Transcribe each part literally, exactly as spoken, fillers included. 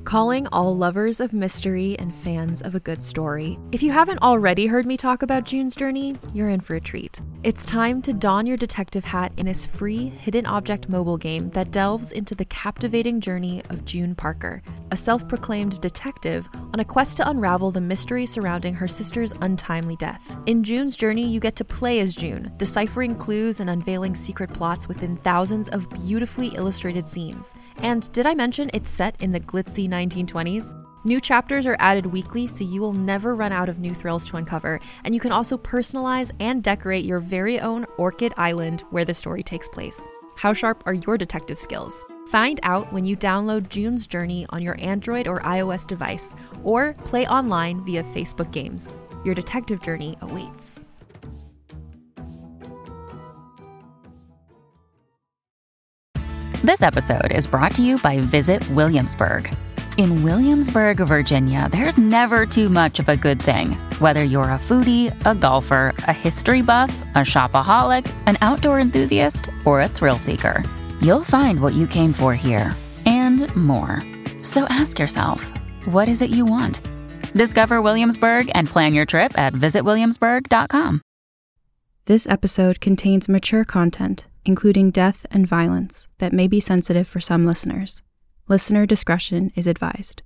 Calling all lovers of mystery and fans of a good story. If you haven't already heard me talk about June's Journey, you're in for a treat. It's time to don your detective hat in this free hidden object mobile game that delves into the captivating journey of June Parker, a self-proclaimed detective on a quest to unravel the mystery surrounding her sister's untimely death. In June's Journey, you get to play as June, deciphering clues and unveiling secret plots within thousands of beautifully illustrated scenes. And did I mention it's set in the glitzy nineteen twenties? New chapters are added weekly, so you will never run out of new thrills to uncover, and you can also personalize and decorate your very own Orchid Island where the story takes place. How sharp are your detective skills? Find out when you download June's Journey on your Android or iOS device, or play online via Facebook Games. Your detective journey awaits. This episode is brought to you by Visit Williamsburg. In Williamsburg, Virginia, there's never too much of a good thing. Whether you're a foodie, a golfer, a history buff, a shopaholic, an outdoor enthusiast, or a thrill seeker, you'll find what you came for here and more. So ask yourself, what is it you want? Discover Williamsburg and plan your trip at visit williamsburg dot com. This episode contains mature content, including death and violence, that may be sensitive for some listeners. Listener discretion is advised.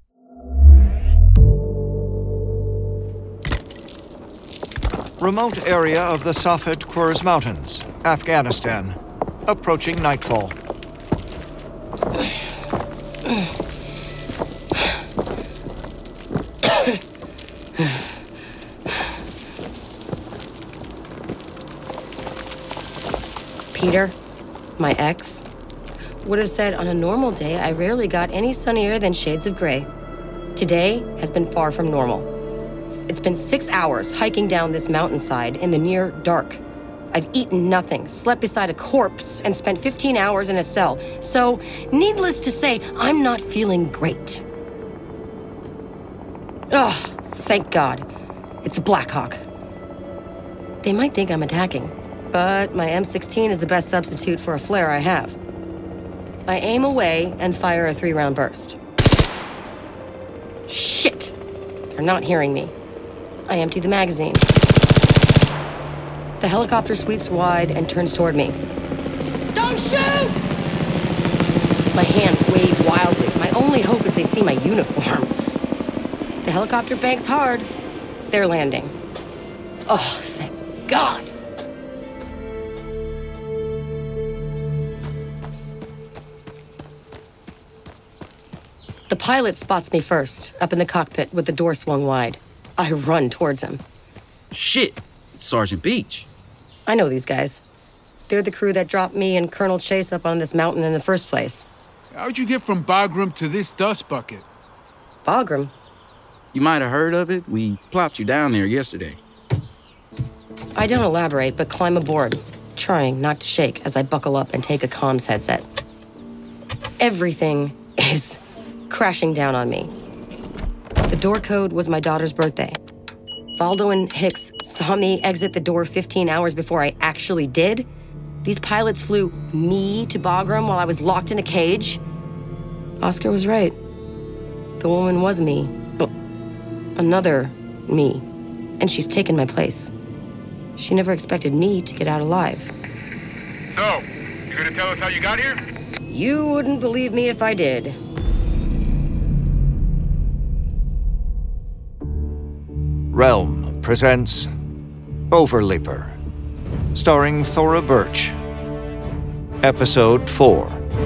Remote area of the Safed Quers Mountains, Afghanistan. Approaching nightfall. Peter, my ex, would have said on a normal day I rarely got any sunnier than shades of gray. Today has been far from normal. It's been six hours hiking down this mountainside in the near dark. I've eaten nothing, slept beside a corpse, and spent fifteen hours in a cell. So, needless to say, I'm not feeling great. Ugh, thank God. It's a Blackhawk. They might think I'm attacking, but my M sixteen is the best substitute for a flare I have. I aim away and fire a three-round burst. Shit! They're not hearing me. I empty the magazine. The helicopter sweeps wide and turns toward me. Don't shoot! My hands wave wildly. My only hope is they see my uniform. The helicopter banks hard. They're landing. Oh, thank God! The pilot spots me first, up in the cockpit with the door swung wide. I run towards him. Shit, it's Sergeant Beach. I know these guys. They're the crew that dropped me and Colonel Chase up on this mountain in the first place. How'd you get from Bagram to this dust bucket? Bagram? You might have heard of it. We plopped you down there yesterday. I don't elaborate, but climb aboard, trying not to shake as I buckle up and take a comms headset. Everything is crashing down on me. The door code was my daughter's birthday. Valdo and Hicks saw me exit the door fifteen hours before I actually did. These pilots flew me to Bagram while I was locked in a cage. Oscar was right. The woman was me, but another me, and she's taken my place. She never expected me to get out alive. So, you gonna tell us how you got here? You wouldn't believe me if I did. Realm presents Overleaper, starring Thora Birch. Episode four.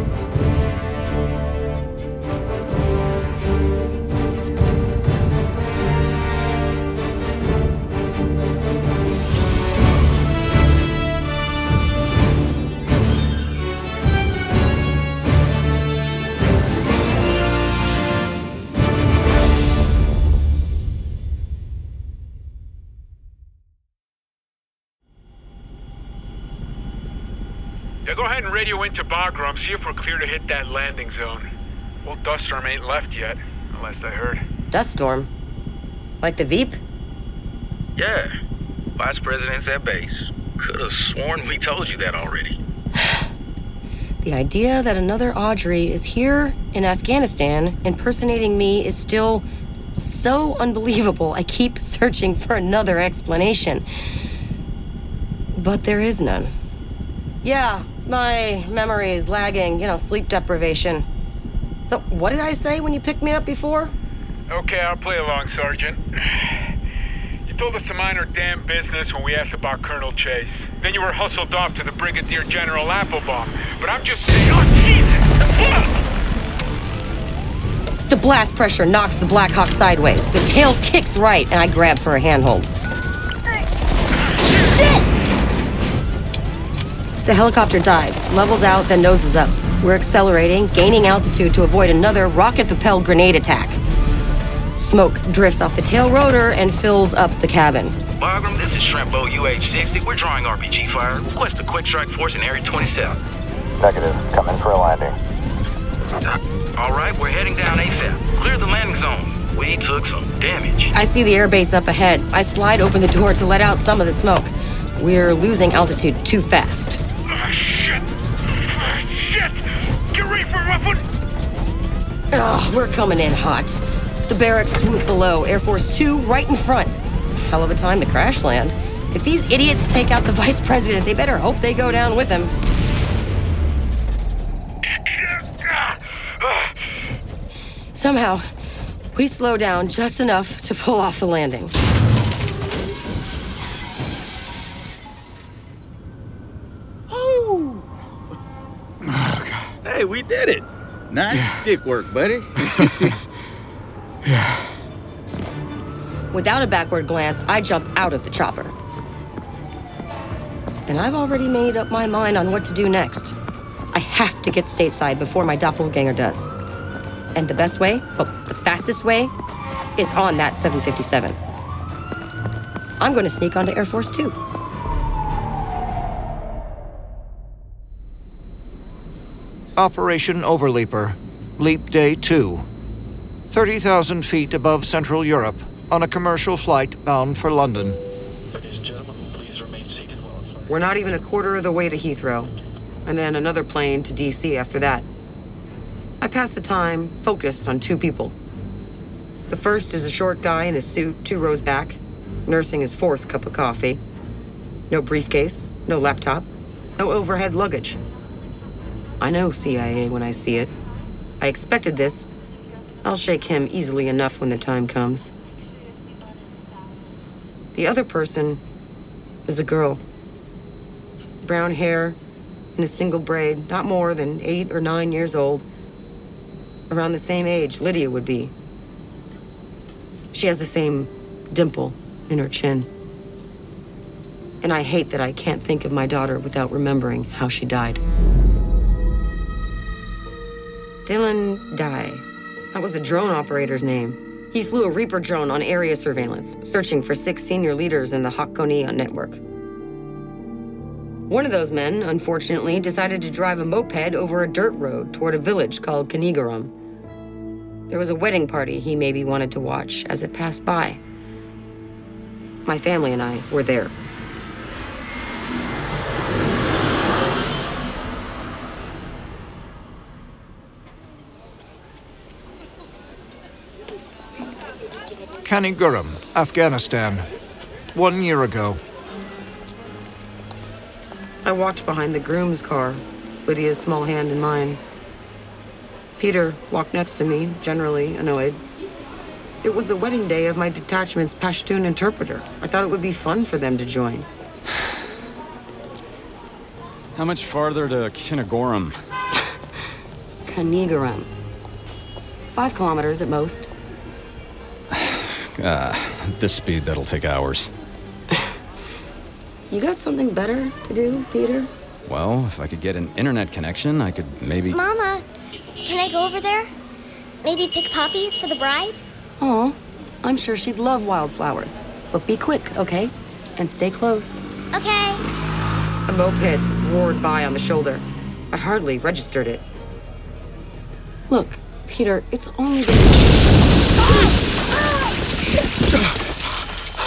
Yeah, go ahead and radio into Bagram, see if we're clear to hit that landing zone. Old dust storm ain't left yet, unless I heard. Dust storm? Like the Veep? Yeah. Vice President's at base. Could have sworn we told you that already. The idea that another Audrey is here in Afghanistan impersonating me is still so unbelievable. I keep searching for another explanation. But there is none. Yeah, my memory is lagging, you know, sleep deprivation. So what did I say when you picked me up before? Okay, I'll play along, Sergeant. You told us to mind our damn business when we asked about Colonel Chase. Then you were hustled off to the Brigadier General Applebaum. But I'm just saying, oh, Jesus! The blast pressure knocks the Black Hawk sideways. The tail kicks right, and I grab for a handhold. Shit! The helicopter dives, levels out, then noses up. We're accelerating, gaining altitude to avoid another rocket-propelled grenade attack. Smoke drifts off the tail rotor and fills up the cabin. Bagram, this is Shrimp Boat U H sixty. We're drawing R P G fire. Request a quick strike force in Area twenty-seven. Negative. Come in for a landing. Uh, all right, we're heading down ASAP. Clear the landing zone. We took some damage. I see the airbase up ahead. I slide open the door to let out some of the smoke. We're losing altitude too fast. Oh, shit! Oh, shit! Get ready for rough. Ugh, we're coming in hot. The barracks swoop below, Air Force Two right in front. Hell of a time to crash land. If these idiots take out the vice president, they better hope they go down with him. Somehow, we slow down just enough to pull off the landing. Oh! Hey, we did it. Nice yeah. stick work, buddy. Yeah. Without a backward glance, I jump out of the chopper. And I've already made up my mind on what to do next. I have to get stateside before my doppelganger does. And the best way, well, the fastest way, is on that seven fifty-seven. I'm going to sneak onto Air Force Two. Operation Overleaper, Leap Day two. thirty thousand feet above Central Europe, on a commercial flight bound for London. We're not even a quarter of the way to Heathrow, and then another plane to D C after that. I pass the time focused on two people. The first is a short guy in a suit, two rows back, nursing his fourth cup of coffee. No briefcase, no laptop, no overhead luggage. I know C I A when I see it. I expected this. I'll shake him easily enough when the time comes. The other person is a girl. Brown hair in a single braid, not more than eight or nine years old. Around the same age Lydia would be. She has the same dimple in her chin. And I hate that I can't think of my daughter without remembering how she died. Dylan Dye. That was the drone operator's name. He flew a Reaper drone on area surveillance, searching for six senior leaders in the Haqqoniya network. One of those men, unfortunately, decided to drive a moped over a dirt road toward a village called Kanigaram. There was a wedding party he maybe wanted to watch as it passed by. My family and I were there. Kanigaram, Afghanistan. One year ago. I walked behind the groom's car, Lydia's small hand in mine. Peter walked next to me, generally annoyed. It was the wedding day of my detachment's Pashtun interpreter. I thought it would be fun for them to join. How much farther to Kanigaram? Kanigaram. Five kilometers at most. Uh, at this speed, that'll take hours. You got something better to do, Peter? Well, if I could get an internet connection, I could maybe... Mama, can I go over there? Maybe pick poppies for the bride? Oh, I'm sure she'd love wildflowers. But be quick, okay? And stay close. Okay. A moped roared by on the shoulder. I hardly registered it. Look, Peter, it's only been...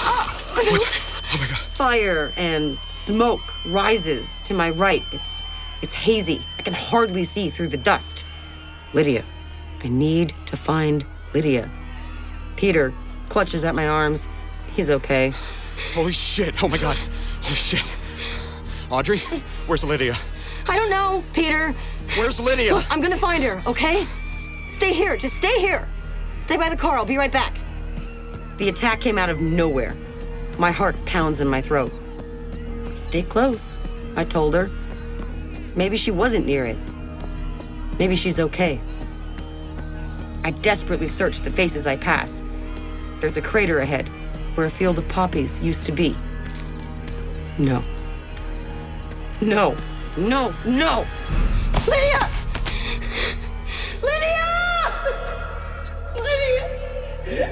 What? Oh my God. Fire and smoke rises to my right. It's It's hazy. I can hardly see through the dust. Lydia. I need to find Lydia. Peter clutches at my arms. He's okay. Holy shit. Oh my god. Holy shit. Audrey, where's Lydia? I don't know, Peter. Where's Lydia? Look, I'm gonna find her, okay? Stay here. Just stay here. Stay by the car. I'll be right back. The attack came out of nowhere. My heart pounds in my throat. Stay close, I told her. Maybe she wasn't near it. Maybe she's okay. I desperately search the faces I pass. There's a crater ahead, where a field of poppies used to be. No. No. No. No! Lydia! Lydia! Lydia!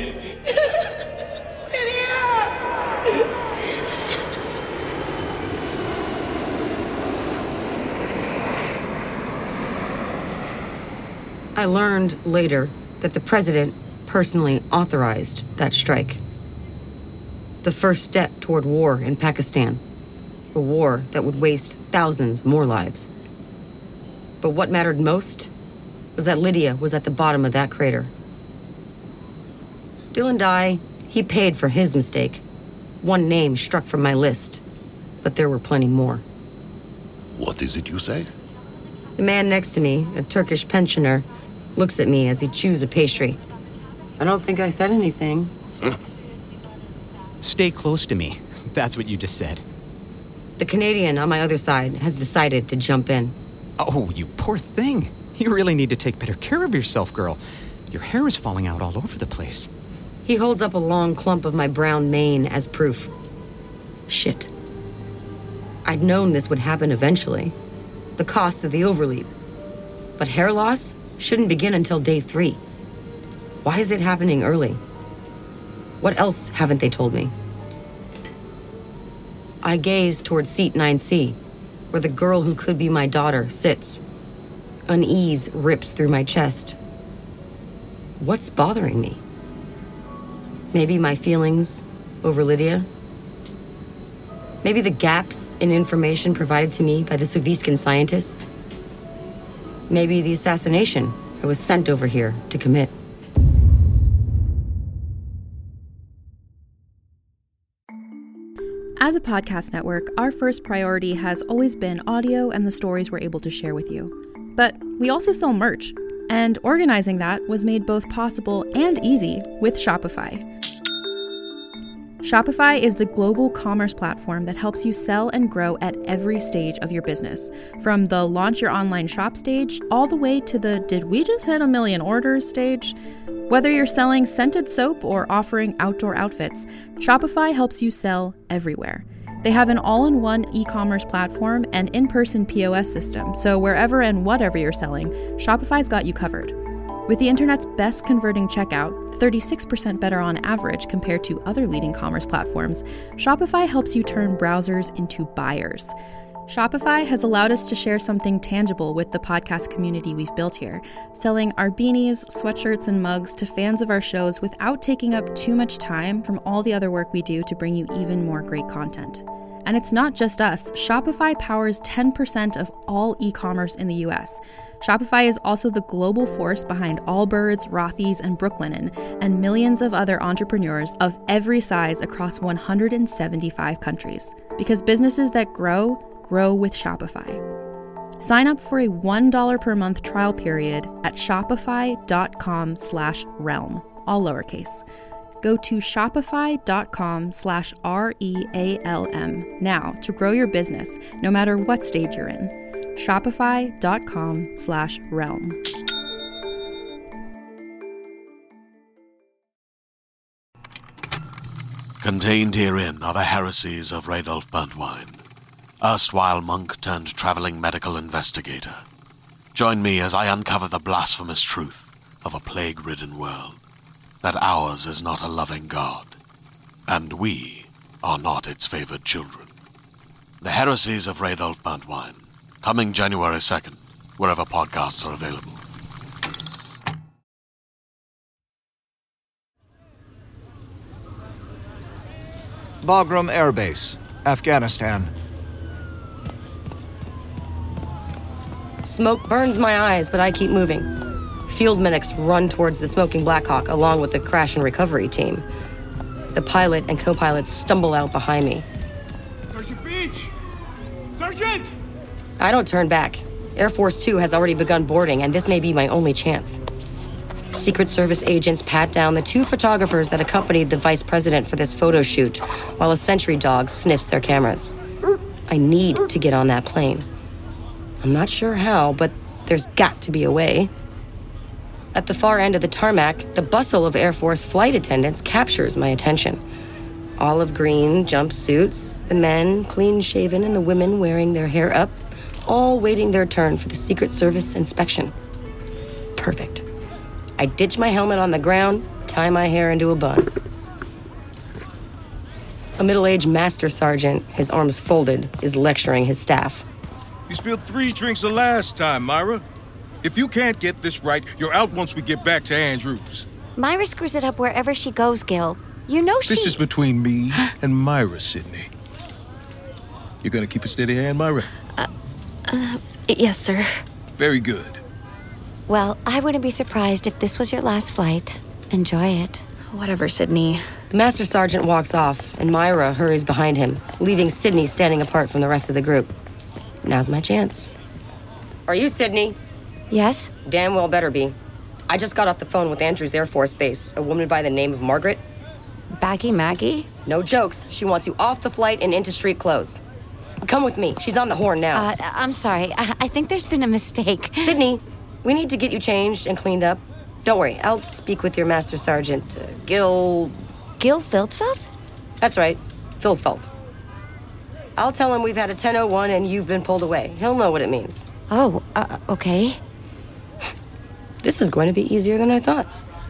I learned later that the president personally authorized that strike. The first step toward war in Pakistan. A war that would waste thousands more lives. But what mattered most was that Lydia was at the bottom of that crater. Dylan Dye, he paid for his mistake. One name struck from my list, but there were plenty more. What is it you say? The man next to me, a Turkish pensioner, looks at me as he chews a pastry. I don't think I said anything. Huh? Stay close to me. That's what you just said. The Canadian on my other side has decided to jump in. Oh, you poor thing. You really need to take better care of yourself, girl. Your hair is falling out all over the place. He holds up a long clump of my brown mane as proof. Shit. I'd known this would happen eventually. The cost of the overleap. But hair loss shouldn't begin until day three. Why is it happening early? What else haven't they told me? I gaze toward seat nine C, where the girl who could be my daughter sits. Unease rips through my chest. What's bothering me? Maybe my feelings over Lydia? Maybe the gaps in information provided to me by the Suviskin scientists? Maybe the assassination I was sent over here to commit. As a podcast network, our first priority has always been audio and the stories we're able to share with you. But we also sell merch, and organizing that was made both possible and easy with Shopify. Shopify is the global commerce platform that helps you sell and grow at every stage of your business, from the launch your online shop stage all the way to the did we just hit a million orders stage. Whether you're selling scented soap or offering outdoor outfits, Shopify helps you sell everywhere. They have an all-in-one e-commerce platform and in-person P O S system, so wherever and whatever you're selling, Shopify's got you covered. With the internet's best converting checkout, thirty-six percent better on average compared to other leading commerce platforms, Shopify helps you turn browsers into buyers. Shopify has allowed us to share something tangible with the podcast community we've built here, selling our beanies, sweatshirts, and mugs to fans of our shows without taking up too much time from all the other work we do to bring you even more great content. And it's not just us. Shopify powers ten percent of all e-commerce in the U S. Shopify is also the global force behind Allbirds, Rothy's, and Brooklinen, and millions of other entrepreneurs of every size across one hundred seventy-five countries. Because businesses that grow, grow with Shopify. Sign up for a one dollar per month trial period at shopify.com slash realm, all lowercase. Go to shopify.com slash R-E-A-L-M now to grow your business, no matter what stage you're in. Shopify.com slash realm. Contained herein are the heresies of Radolf Burntwine, erstwhile monk turned traveling medical investigator. Join me as I uncover the blasphemous truth of a plague-ridden world, that ours is not a loving God, and we are not its favored children. The Heresies of Radolf Burntwine, coming January second, wherever podcasts are available. Bagram Air Base, Afghanistan. Smoke burns my eyes, but I keep moving. Field medics run towards the smoking Blackhawk along with the crash and recovery team. The pilot and co-pilot stumble out behind me. Sergeant Beach! Sergeant! I don't turn back. Air Force Two has already begun boarding, and this may be my only chance. Secret Service agents pat down the two photographers that accompanied the vice president for this photo shoot, while a sentry dog sniffs their cameras. I need to get on that plane. I'm not sure how, but there's got to be a way. At the far end of the tarmac, the bustle of Air Force flight attendants captures my attention. Olive green jumpsuits, the men clean-shaven and the women wearing their hair up, all waiting their turn for the Secret Service inspection. Perfect. I ditch my helmet on the ground, tie my hair into a bun. A middle-aged master sergeant, his arms folded, is lecturing his staff. You spilled three drinks the last time, Myra. If you can't get this right, you're out once we get back to Andrews. Myra screws it up wherever she goes, Gil. You know she... This is between me and Myra, Sydney. You gonna keep a steady hand, Myra? Uh, uh, yes, sir. Very good. Well, I wouldn't be surprised if this was your last flight. Enjoy it. Whatever, Sydney. The master sergeant walks off, and Myra hurries behind him, leaving Sydney standing apart from the rest of the group. Now's my chance. Are you Sydney? Yes? Damn well better be. I just got off the phone with Andrews Air Force Base, a woman by the name of Margaret. Baggy Maggie? No jokes. She wants you off the flight and into street clothes. Come with me. She's on the horn now. Uh, I'm sorry. I, I think there's been a mistake. Sydney, we need to get you changed and cleaned up. Don't worry. I'll speak with your Master Sergeant, uh, Gil... Gil Filtzfeld? That's right. Filzfeld. I'll tell him we've had a ten oh one and you've been pulled away. He'll know what it means. Oh, uh, okay. This is going to be easier than I thought.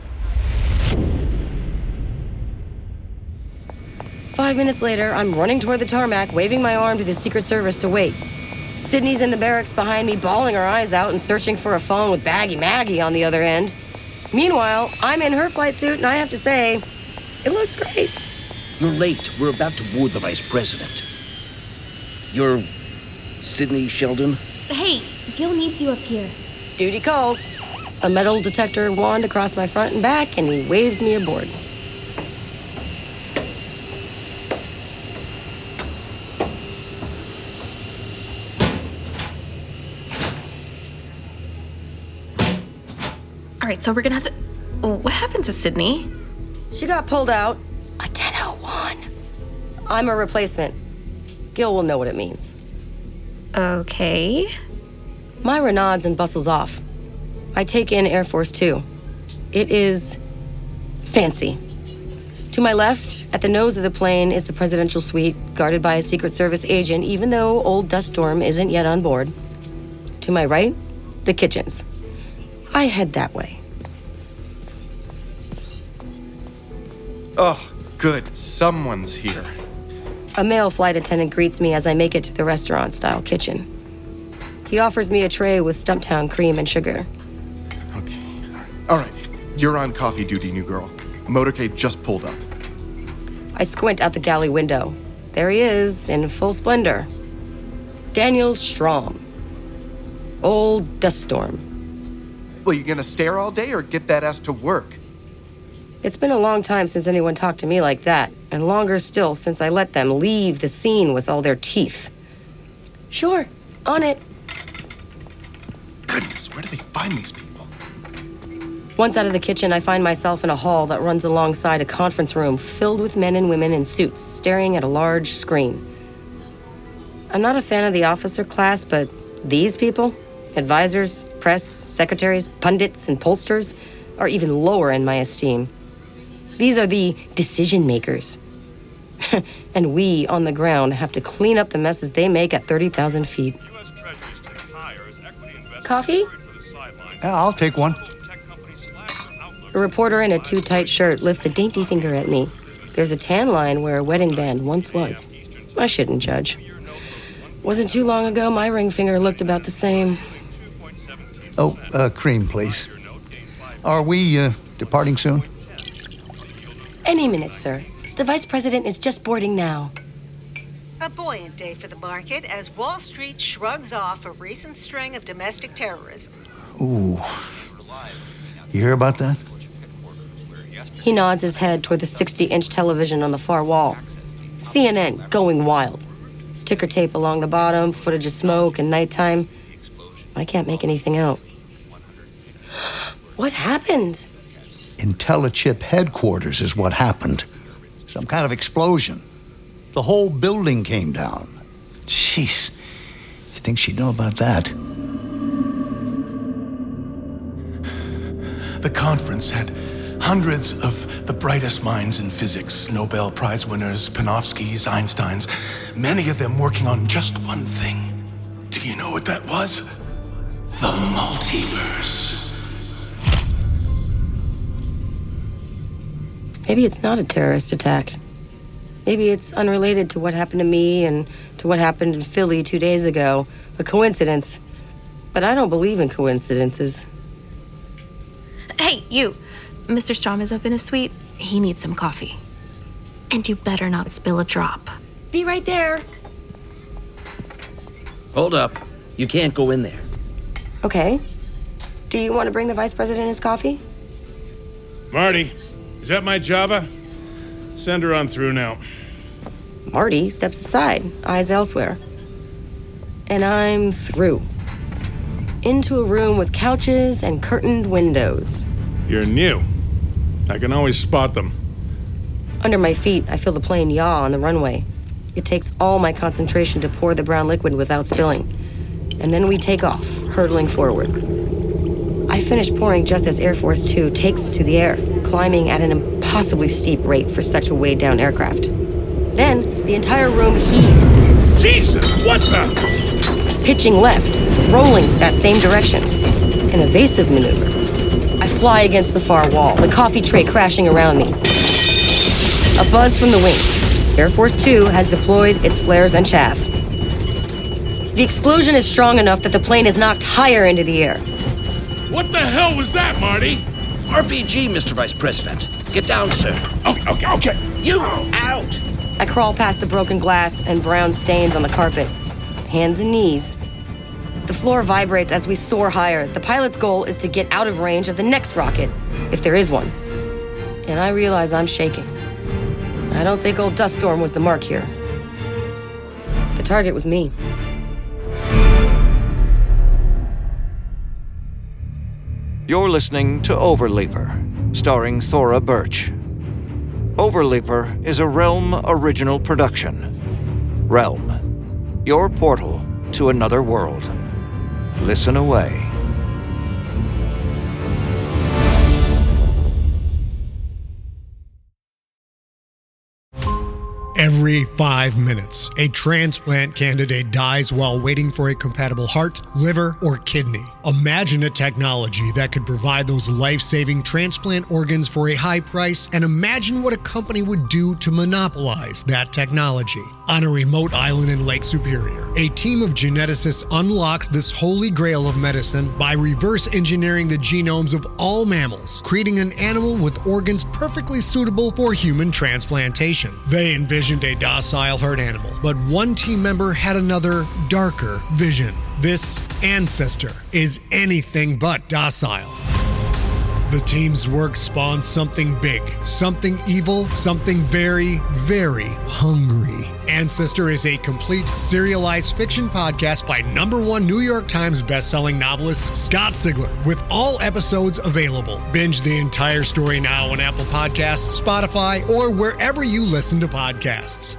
Five minutes later, I'm running toward the tarmac, waving my arm to the Secret Service to wait. Sydney's in the barracks behind me, bawling her eyes out and searching for a phone with Baggy Maggie on the other end. Meanwhile, I'm in her flight suit, and I have to say, it looks great. You're late. We're about to board the Vice President. You're Sydney Sheldon? Hey, Gil needs you up here. Duty calls. A metal detector wand across my front and back, and he waves me aboard. All right, so we're gonna have to... What happened to Sydney? She got pulled out. A ten oh one. I'm a replacement. Gil will know what it means. Okay. Myra nods and bustles off. I take in Air Force Two. It is fancy. To my left, at the nose of the plane, is the presidential suite, guarded by a Secret Service agent, even though old Dust Storm isn't yet on board. To my right, the kitchens. I head that way. Oh, good. Someone's here. A male flight attendant greets me as I make it to the restaurant-style kitchen. He offers me a tray with Stumptown cream and sugar. Okay. All right. You're on coffee duty, new girl. Motorcade just pulled up. I squint out the galley window. There he is, in full splendor. Daniel Strom. Old Dust Storm. Well, you gonna stare all day or get that ass to work? It's been a long time since anyone talked to me like that, and longer still since I let them leave the scene with all their teeth. Sure, on it. Goodness, where do they find these people? Once out of the kitchen, I find myself in a hall that runs alongside a conference room filled with men and women in suits staring at a large screen. I'm not a fan of the officer class, but these people, advisors, press, secretaries, pundits, and pollsters, are even lower in my esteem. These are the decision makers. And we, on the ground, have to clean up the messes they make at thirty thousand feet. Coffee? Yeah, I'll take one. A reporter in a too-tight shirt lifts a dainty finger at me. There's a tan line where a wedding band once was. I shouldn't judge. Wasn't too long ago my ring finger looked about the same. Oh, uh, cream, please. Are we, uh, departing soon? Any minute, sir. The Vice President is just boarding now. A buoyant day for the market as Wall Street shrugs off a recent string of domestic terrorism. Ooh. You hear about that? He nods his head toward the sixty-inch television on the far wall. C N N going wild. Ticker tape along the bottom, footage of smoke and nighttime. I can't make anything out. What happened? IntelliChip headquarters is what happened. Some kind of explosion. The whole building came down. Jeez. You think she'd know about that? The conference had hundreds of the brightest minds in physics, Nobel Prize winners, Panofskys, Einsteins, many of them working on just one thing. Do you know what that was? The multiverse. Maybe it's not a terrorist attack. Maybe it's unrelated to what happened to me and to what happened in Philly two days ago. A coincidence. But I don't believe in coincidences. Hey, you. Mister Strom is up in his suite. He needs some coffee. And you better not spill a drop. Be right there. Hold up. You can't go in there. Okay. Do you want to bring the vice president his coffee? Marty, is that my Java? Send her on through now. Marty steps aside, eyes elsewhere. And I'm through. Into a room with couches and curtained windows. You're new. I can always spot them. Under my feet, I feel the plane yaw on the runway. It takes all my concentration to pour the brown liquid without spilling. And then we take off, hurtling forward. I finish pouring just as Air Force Two takes to the air, climbing at an impossibly steep rate for such a weighed-down aircraft. Then, the entire room heaves. Jesus, what the? Pitching left, rolling that same direction. An evasive maneuver. I fly against the far wall, the coffee tray crashing around me. A buzz from the wings. Air Force Two has deployed its flares and chaff. The explosion is strong enough that the plane is knocked higher into the air. What the hell was that, Marty? R P G, Mister Vice President. Get down, sir. Okay, okay, okay. You, out! I crawl past the broken glass and brown stains on the carpet. Hands and knees. The floor vibrates as we soar higher. The pilot's goal is to get out of range of the next rocket, if there is one. And I realize I'm shaking. I don't think old Dust Storm was the mark here. The target was me. You're listening to Overleaper, starring Thora Birch. Overleaper is a Realm original production. Realm, your portal to another world. Listen away. Every five minutes, a transplant candidate dies while waiting for a compatible heart, liver, or kidney. Imagine a technology that could provide those life-saving transplant organs for a high price, and imagine what a company would do to monopolize that technology. On a remote island in Lake Superior, a team of geneticists unlocks this holy grail of medicine by reverse engineering the genomes of all mammals, creating an animal with organs perfectly suitable for human transplantation. They envisioned a docile herd animal, but one team member had another, darker vision. This ancestor is anything but docile. The team's work spawned something big, something evil, something very, very hungry. Ancestor is a complete serialized fiction podcast by number one New York Times bestselling novelist Scott Sigler, with all episodes available. Binge the entire story now on Apple Podcasts, Spotify, or wherever you listen to podcasts.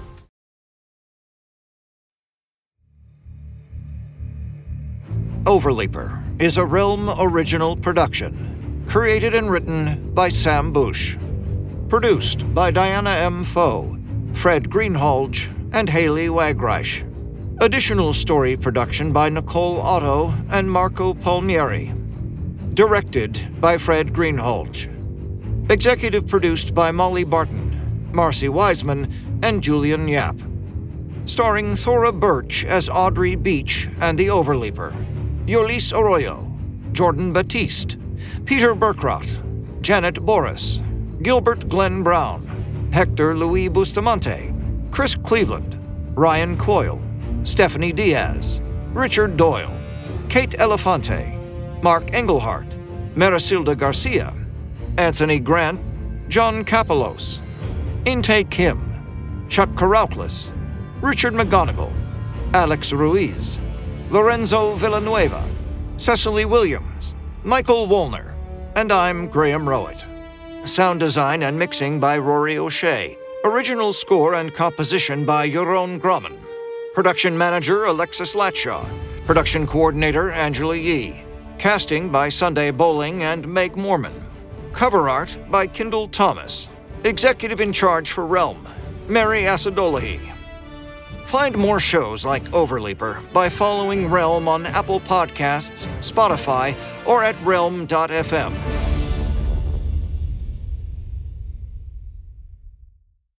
Overleaper is a Realm original production. Created and written by Sam Bush. Produced by Diana M. Foe, Fred Greenhalgh, and Haley Wagreich. Additional story production by Nicole Otto and Marco Palmieri. Directed by Fred Greenhalgh. Executive produced by Molly Barton, Marcy Wiseman, and Julian Yap. Starring Thora Birch as Audrey Beach and the Overleaper. Yolis Arroyo, Jordan Batiste, Peter Burkrot, Janet Boris, Gilbert Glenn Brown, Hector Louis Bustamante, Chris Cleveland, Ryan Coyle, Stephanie Diaz, Richard Doyle, Kate Elefante, Mark Engelhardt, Marisilda Garcia, Anthony Grant, John Kapelos, Inte Kim, Chuck Karauklis, Richard McGonigal, Alex Ruiz, Lorenzo Villanueva, Cecily Williams, Michael Woolner, and I'm Graham Rowett. Sound design and mixing by Rory O'Shea. Original score and composition by Jeroen Grumman. Production manager Alexis Latshaw. Production coordinator Angela Yee. Casting by Sunday Bowling and Meg Morman. Cover art by Kendall Thomas. Executive in charge for Realm, Mary Asadolahi. Find more shows like Overleaper by following Realm on Apple Podcasts, Spotify, or at realm dot f m.